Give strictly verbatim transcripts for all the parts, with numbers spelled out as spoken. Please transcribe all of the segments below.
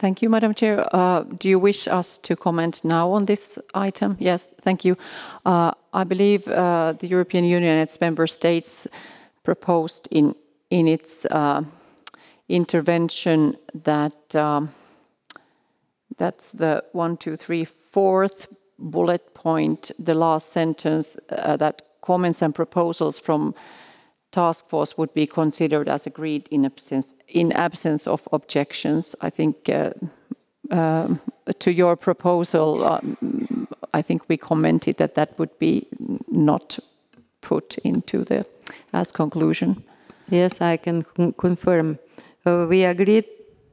Thank you, Madam Chair. Uh, do you wish us to comment now on this item? Yes, thank you. Uh, I believe uh, the European Union and its member states proposed in, in its uh, intervention that um, that's the one, two, three, fourth bullet point, the last sentence, uh, that comments and proposals from task force would be considered as agreed in absence, in absence of objections. I think uh, um, to your proposal, um, I think we commented that that would be not put into the as conclusion. Yes, I can confirm. Uh, we agreed.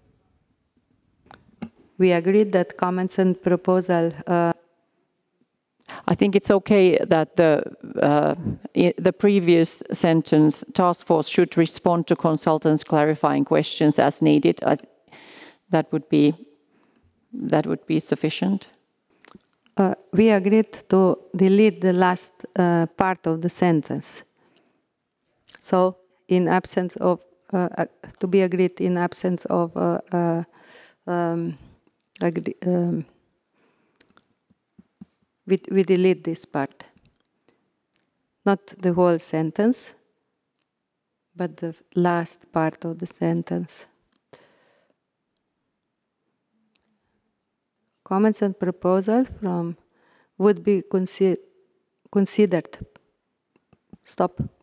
We agreed that comments and proposal. Uh, I think it's okay that the uh, the previous sentence, task force should respond to consultants' clarifying questions as needed. I, that would be that would be sufficient. Uh, we agreed to delete the last uh, part of the sentence. So, in absence of uh, uh, to be agreed in absence of uh, uh, um, agree, um, we, we delete this part. Not the whole sentence, but the last part of the sentence. Comments and proposals from would be consi considered. Stop.